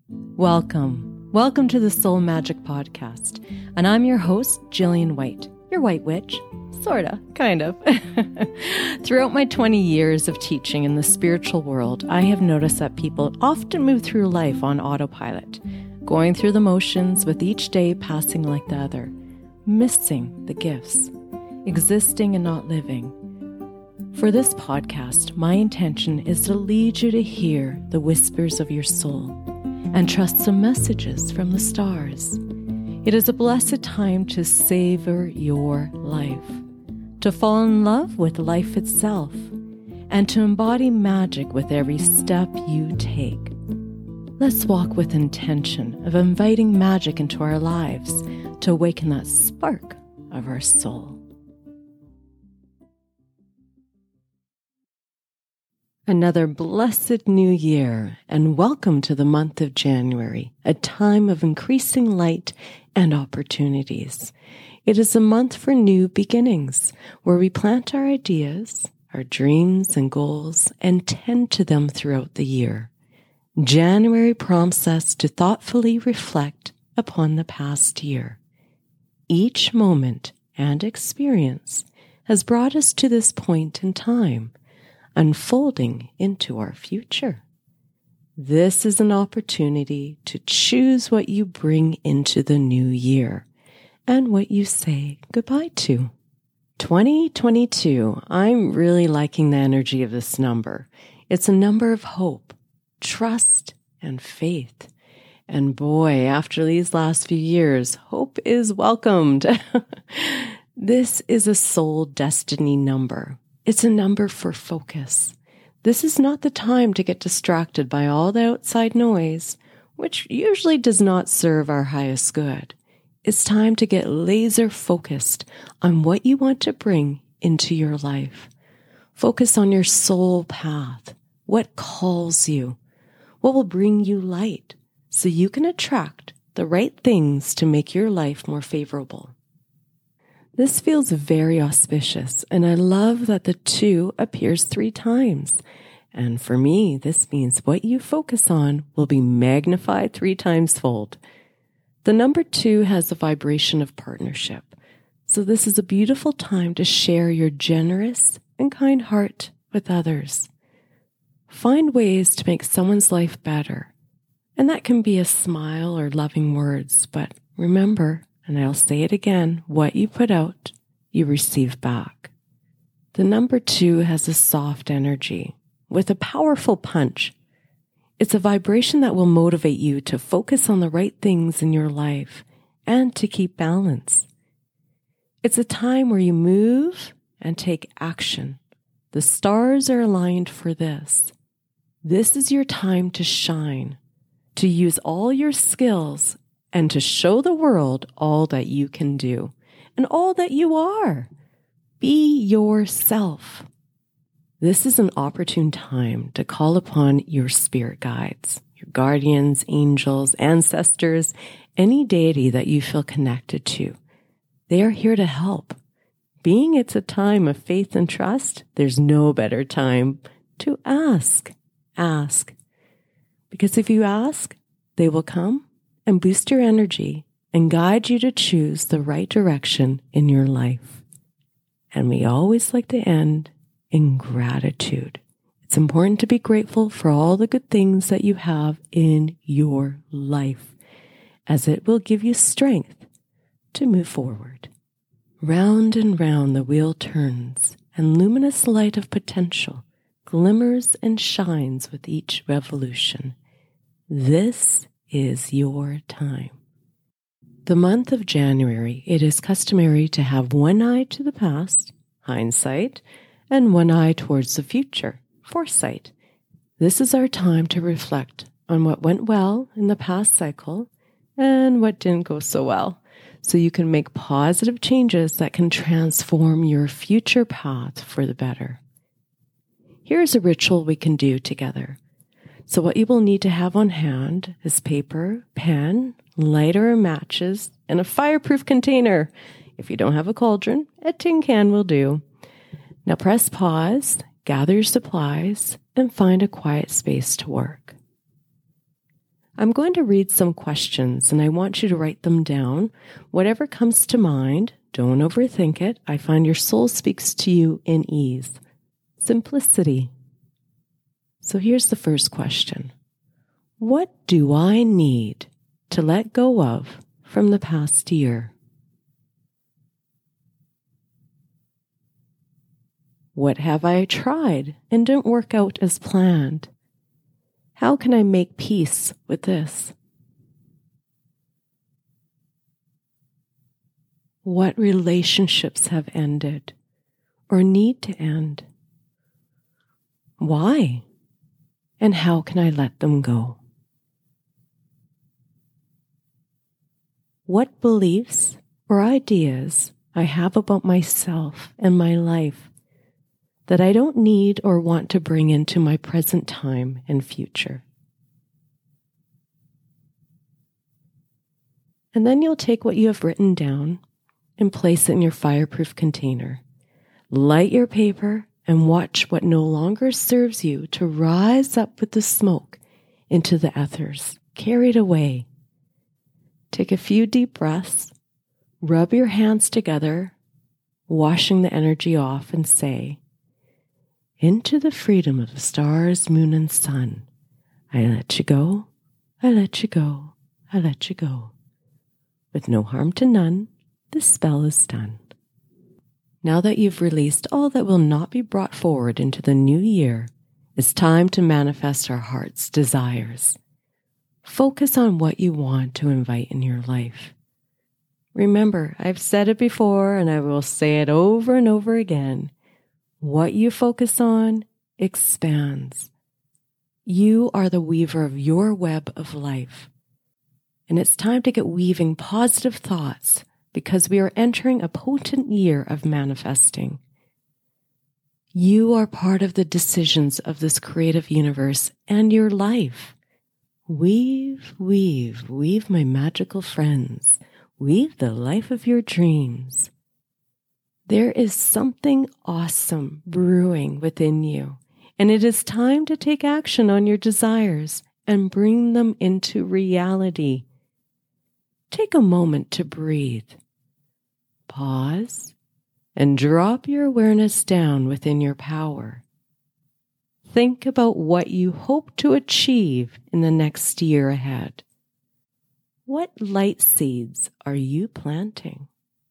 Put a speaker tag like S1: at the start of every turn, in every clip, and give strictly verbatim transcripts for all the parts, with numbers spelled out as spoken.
S1: Welcome. Welcome to the Soul Magic Podcast. And I'm your host, Jillian White, your white witch. Sorta, kind of. Throughout my twenty years of teaching in the spiritual world, I have noticed that people often move through life on autopilot, going through the motions with each day passing like the other, missing the gifts, existing and not living. For this podcast, my intention is to lead you to hear the whispers of your soul and trust some messages from the stars. It is a blessed time to savor your life, to fall in love with life itself, and to embody magic with every step you take. Let's walk with intention of inviting magic into our lives to awaken that spark of our soul. Another blessed new year, and welcome to the month of January, a time of increasing light and opportunities. It is a month for new beginnings, where we plant our ideas, our dreams and goals, and tend to them throughout the year. January prompts us to thoughtfully reflect upon the past year. Each moment and experience has brought us to this point in time, unfolding into our future. This is an opportunity to choose what you bring into the new year and what you say goodbye to. twenty twenty-two, I'm really liking the energy of this number. It's a number of hope, trust, and faith. And boy, after these last few years, hope is welcomed. This is a soul destiny number. It's a number for focus. This is not the time to get distracted by all the outside noise, which usually does not serve our highest good. It's time to get laser focused on what you want to bring into your life. Focus on your soul path. What calls you? What will bring you light so you can attract the right things to make your life more favorable? This feels very auspicious, and I love that the two appears three times. And for me, this means what you focus on will be magnified three times fold. The number two has a vibration of partnership. So this is a beautiful time to share your generous and kind heart with others. Find ways to make someone's life better. And that can be a smile or loving words, but remember, and I'll say it again, what you put out, you receive back. The number two has a soft energy with a powerful punch. It's a vibration that will motivate you to focus on the right things in your life and to keep balance. It's a time where you move and take action. The stars are aligned for this. This is your time to shine, to use all your skills and to show the world all that you can do and all that you are. Be yourself. This is an opportune time to call upon your spirit guides, your guardians, angels, ancestors, any deity that you feel connected to. They are here to help. Being it's a time of faith and trust, there's no better time to ask. Ask. Because if you ask, they will come and boost your energy and guide you to choose the right direction in your life. And we always like to end in gratitude. It's important to be grateful for all the good things that you have in your life, as it will give you strength to move forward. Round and round the wheel turns, and luminous light of potential glimmers and shines with each revolution. This is your time. The month of January, it is customary to have one eye to the past, hindsight, and one eye towards the future, foresight. This is our time to reflect on what went well in the past cycle and what didn't go so well, so you can make positive changes that can transform your future path for the better. Here's a ritual we can do together. So what you will need to have on hand is paper, pen, lighter or matches, and a fireproof container. If you don't have a cauldron, a tin can will do. Now press pause, gather your supplies, and find a quiet space to work. I'm going to read some questions and I want you to write them down. Whatever comes to mind, don't overthink it. I find your soul speaks to you in ease. Simplicity. So here's the first question. What do I need to let go of from the past year? What have I tried and didn't work out as planned? How can I make peace with this? What relationships have ended or need to end? Why? And how can I let them go? What beliefs or ideas I have about myself and my life that I don't need or want to bring into my present time and future. And then you'll take what you have written down and place it in your fireproof container. Light your paper and watch what no longer serves you to rise up with the smoke into the ethers, carried away. Take a few deep breaths, rub your hands together, washing the energy off, and say, into the freedom of the stars, moon, and sun, I let you go, I let you go, I let you go. With no harm to none, the spell is done. Now that you've released all that will not be brought forward into the new year, it's time to manifest our heart's desires. Focus on what you want to invite in your life. Remember, I've said it before and I will say it over and over again. What you focus on expands. You are the weaver of your web of life. And it's time to get weaving positive thoughts because we are entering a potent year of manifesting. You are part of the decisions of this creative universe and your life. Weave, weave, weave, my magical friends. Weave the life of your dreams. There is something awesome brewing within you, and it is time to take action on your desires and bring them into reality. Take a moment to breathe. Pause and drop your awareness down within your power. Think about what you hope to achieve in the next year ahead. What light seeds are you planting?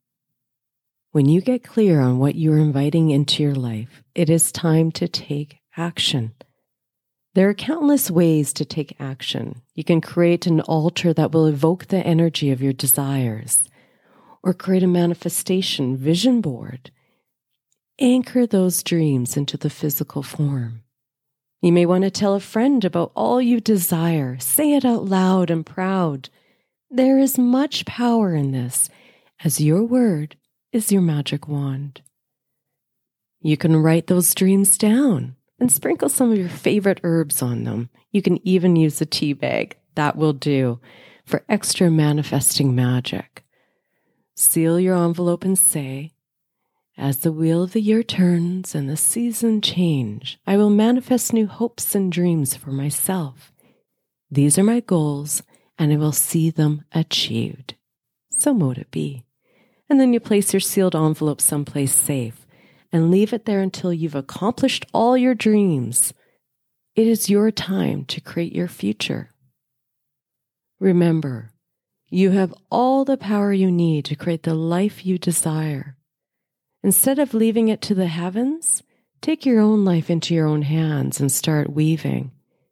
S1: When you get clear on what you're inviting into your life, it is time to take action. There are countless ways to take action. You can create an altar that will evoke the energy of your desires, or create a manifestation vision board. Anchor those dreams into the physical form. You may want to tell a friend about all you desire. Say it out loud and proud. There is much power in this, as your word is your magic wand. You can write those dreams down and sprinkle some of your favorite herbs on them. You can even use a tea bag. That will do for extra manifesting magic. Seal your envelope and say, as the wheel of the year turns and the season change, I will manifest new hopes and dreams for myself. These are my goals, and I will see them achieved. So mote it be. And then you place your sealed envelope someplace safe and leave it there until you've accomplished all your dreams. It is your time to create your future. Remember, you have all the power you need to create the life you desire. Instead of leaving it to the heavens, take your own life into your own hands and start weaving.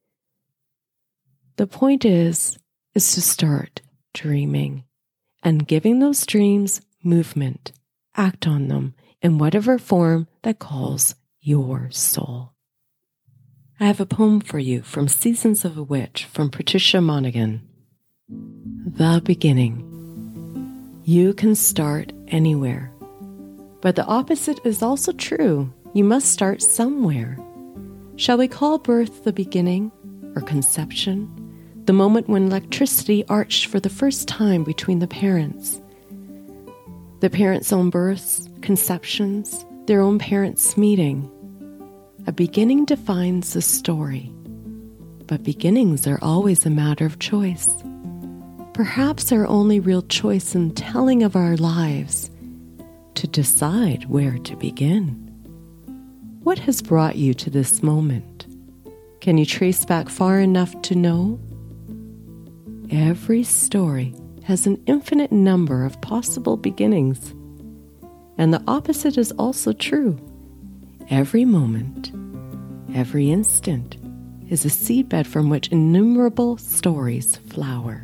S1: The point is, is to start dreaming and giving those dreams movement. Act on them in whatever form that calls your soul. I have a poem for you from Seasons of a Witch from Patricia Monaghan. The beginning. You can start anywhere. But the opposite is also true. You must start somewhere. Shall we call birth the beginning or conception? The moment when electricity arched for the first time between the parents. The parents' own births, conceptions, their own parents' meeting. A beginning defines the story. but beginnings are always a matter of choice. Perhaps our only real choice in telling of our lives to decide where to begin. What has brought you to this moment? Can you trace back far enough to know? Every story has an infinite number of possible beginnings, and the opposite is also true. Every moment, every instant is a seedbed from which innumerable stories flower.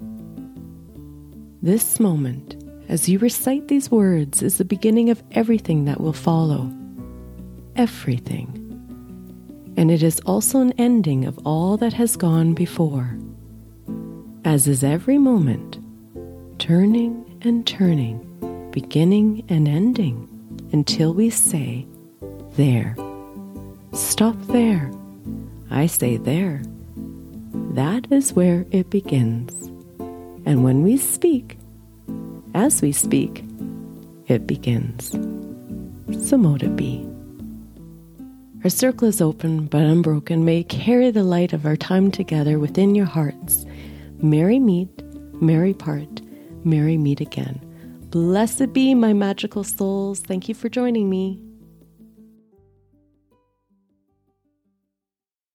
S1: This moment, as you recite these words, is the beginning of everything that will follow. Everything. And it is also an ending of all that has gone before. As is every moment, turning and turning, beginning and ending, until we say, there. Stop there. I say there. That is where it begins. And when we speak, as we speak, it begins. So mote it be. Our circle is open but unbroken. May it carry the light of our time together within your hearts. Merry meet, merry part, merry meet again. Blessed be my magical souls. Thank you for joining me.